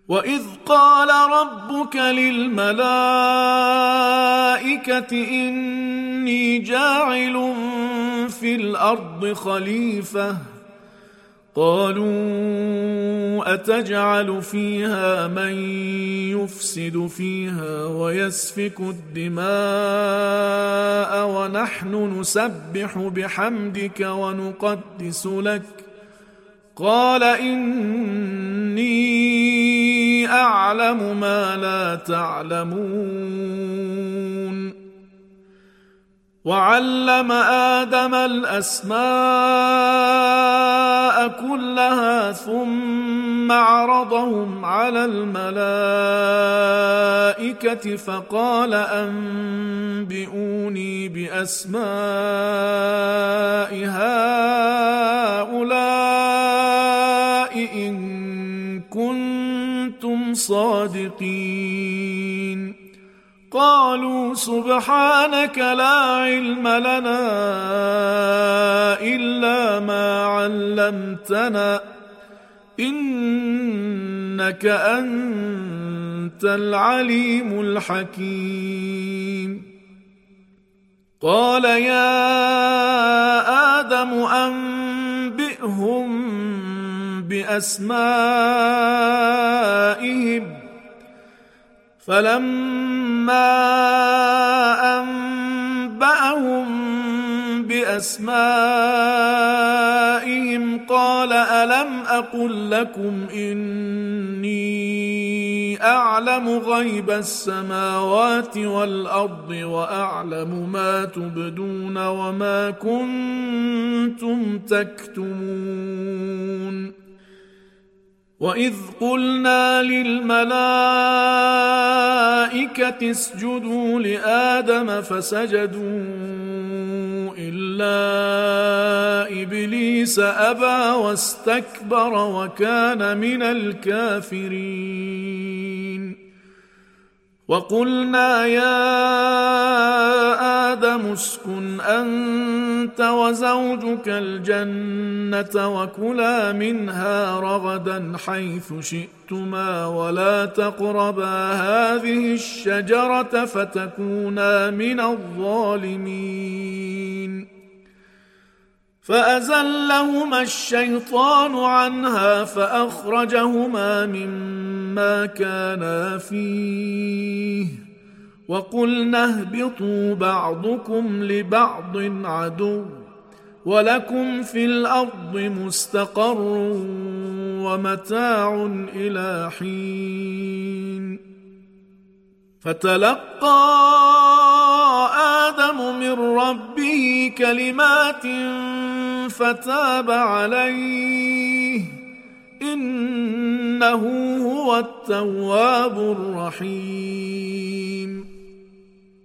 وإذ قال ربك للملائكة إني جاعل في الأرض خليفة قالوا أتجعل فيها من يفسد فيها ويسفك الدماء ونحن نسبح بحمدك ونقدس لك قال إني أعلم ما لا تعلمون وعلم آدم الأسماء كلها ثم عرضهم على الملائكة فقال أنبئوني بأسماء هؤلاء إن كنتم صادقين قالوا سبحانك لا علم لنا إلا ما علمتنا إنك أنت العليم الحكيم قال يا آدم أنبئهم بأسمائهم فلما أنبأهم بأسمائهم قال ألم أقل لكم إني أعلم غيب السماوات والأرض وأعلم ما تبدون وما كنتم تكتمون وإذ قلنا للملائكة اسجدوا لآدم فسجدوا إلا إبليس أبى واستكبر وكان من الكافرين وقلنا يا آدم اسكن أنت وزوجك الجنة وكلا منها رغدا حيث شئتما ولا تقربا هذه الشجرة فتكونا من الظالمين فأزلهما الشيطان عنها فأخرجهما مما كانا فيه وقلنا اهبطوا بعضكم لبعض عدو ولكم في الأرض مستقر ومتاع إلى حين فتلقى آدم من ربه كلمات فتاب عليه إنه هو التواب الرحيم